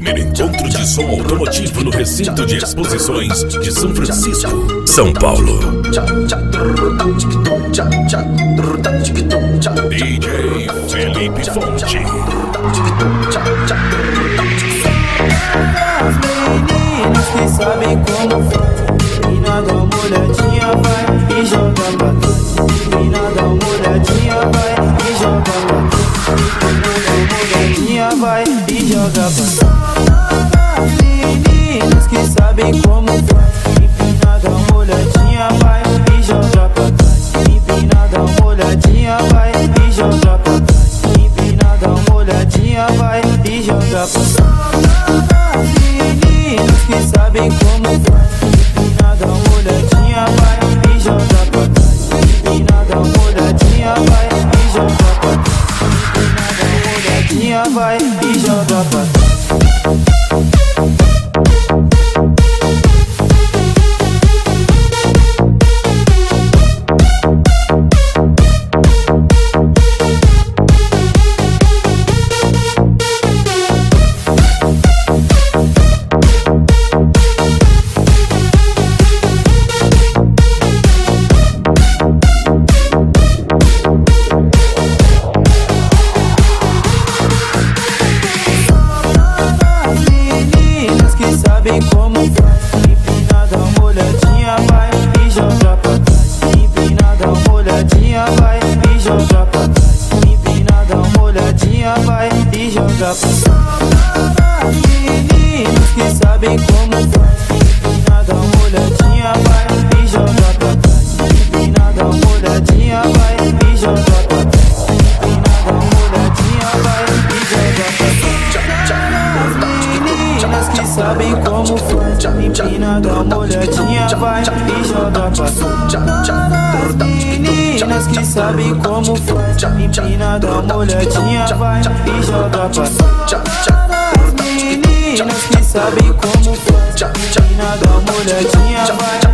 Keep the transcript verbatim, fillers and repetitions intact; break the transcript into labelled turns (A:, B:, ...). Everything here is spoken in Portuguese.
A: primeiro encontro de som automotivo no recinto de exposições de São Francisco, São Paulo. D J Felipe Fonte.
B: As meninas que sabem como faz, mina dá uma olhadinha, vai e joga pra trás. Mina dá uma olhadinha, vai e joga pra trás. Mina dá uma olhadinha, vai e joga pra trás. As meninas que sabem como faz, mina dá uma olhadinha, vai e joga pra trás. Mina dá uma olhadinha, vai e joga pra trás. Mina dá uma olhadinha, vai e joga pra trás. Meninas que sabem como faz, empina, dá uma olhadinha, vai e joga pra trás. Empina, dá uma olhadinha, vai e joga pra trás. Empina, dá uma olhadinha, vai e joga pra trás. Sabem como faz, empina, dá uma olhadinha, vai e joga pra trás. Empina, dá uma olhadinha, vai e joga pra trás. Empina, dá uma olhadinha, vai e joga pra trás. Meninos que sabem como faz, empina, dá uma olhadinha, vai e joga pra trás. Empina, dá uma olhadinha, vai e joga pra trás. Empina, dá uma olhadinha, vai e joga pra trás. Meninas que sabem como faz, empina, dá uma olhadinha, vai e joga pra trás. Meninas que sabem como faz, empina, dá uma olhadinha, vai e joga pra trás. Meninas que sabem como faz, empina, dá uma olhadinha, vai